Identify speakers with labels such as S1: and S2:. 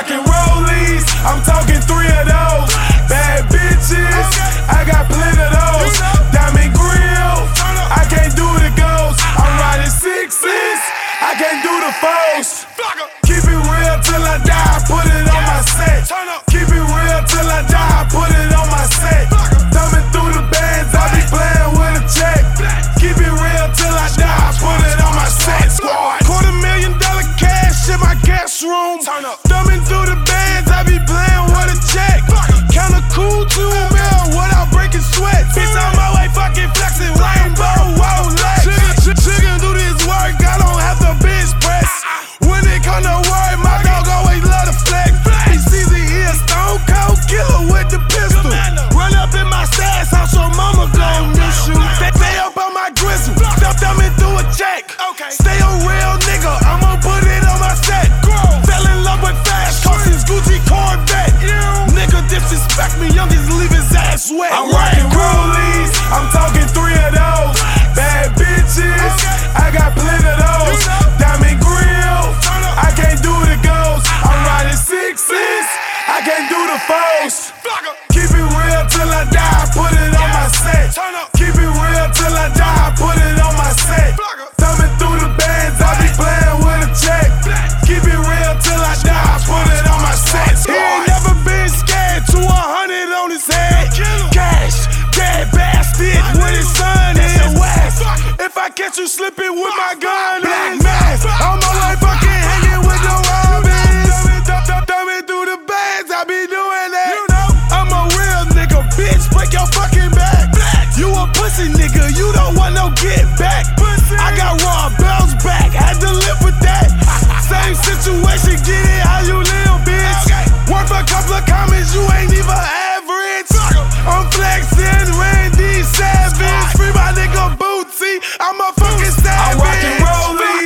S1: rockin' rollies, I'm talking 3 of those. Bad bitches, I got plenty of those. Diamond grill, I can't do the ghosts. I'm riding 6s, I can't do the 4s. Keep it real till I die, put it on my set. Keep it real till I die, put it on my set. Thumbing through the bands, I be playing with a check. Keep it real till I die, put it on my set. $250,000 cash in my gas room. Thumbing through the bands, I be playing with a check. Kinda cool to a meal without breaking sweat. Bitch, on my way fucking flexing, rainbow, Rolex. Chicken do this work, I don't have to bench press. When it come to work, my dog always love to flex. BCZ is stone cold killer with the pistol. Run up in my stash house, so mama gon' miss you. Stay up on my grizzle, thumbing through a check. Stay a real nigga, I'ma put it on my set. Fell in love with fast cars, his Gucci Corvette. Nigga disrespect me, youngest leave his ass wet. I'm rockin' rollies, I'm talking 3 of those. Bad bitches, I got plenty of those. Diamond grill, I can't do the ghosts. I'm riding 6s, I can't do the 4s. Keep it real till I die, put it on my set. Keep it real till I die, put it on my set. Thumbing through the bands, I be playing with a check. Keep it real till I die, put it on my set. He ain't never been scared, 200 on his head. Cash, dead bastard with his son in West. If I catch you slipping with my gun, black mask. On my way fucking hanging with no Robins. Thumbing through the bands, I be doing that. I'm a real nigga, bitch, break your fucking back. You a pussy nigga, you don't want no get back. I got raw bells back, had to live with that. Same situation, get it how you live, bitch. Worth a couple of comments, you ain't even average. I'm flexing, Randy Savage. Free my nigga Bootsy, I'm a fucking savage. I'm rockin' rollies.